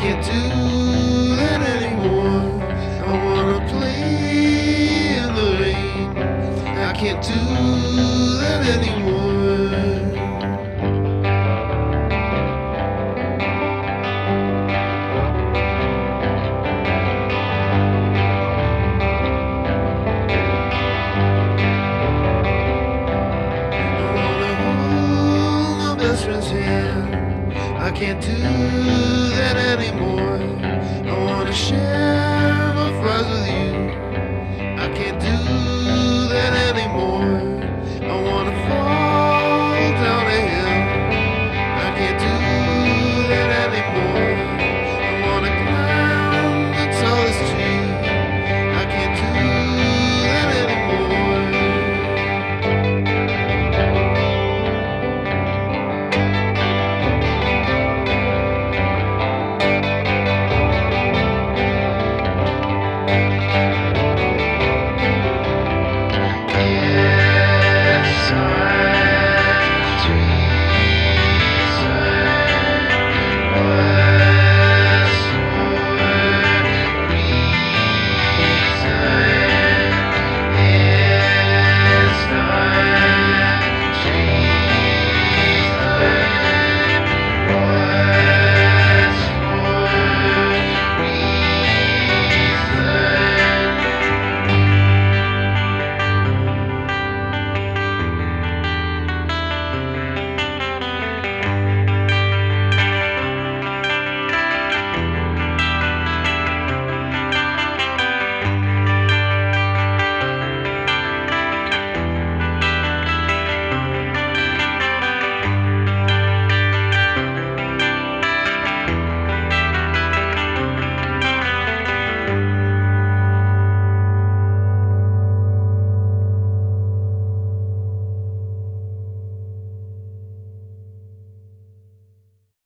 can't do that anymore. I wanna play in the rain. I can't do that anymore. Best friend's hand. I can't do that anymore. I wanna share my fries with you.